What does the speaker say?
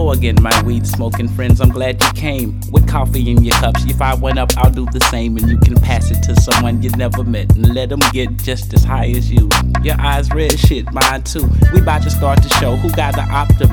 Hello again, my weed smoking friends, I'm glad you came. With coffee in your cups, if I went up, I'll do the same. And you can pass it to someone you never met and let them get just as high as you. Your eyes red, shit, mine too. We about to start the show, who got the optimum?